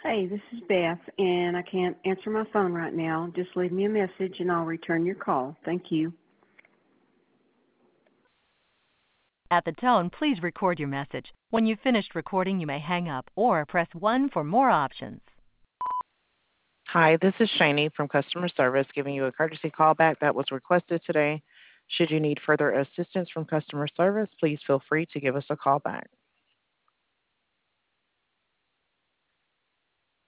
Hey, this is Beth, and I can't answer my phone right now. Just leave me a message and I'll return your call. Thank you. At the tone, please record your message. When you've finished recording, you may hang up or press 1 for more options. Hi, this is Shani from customer service giving you a courtesy callback that was requested today. Should you need further assistance from customer service, please feel free to give us a call back.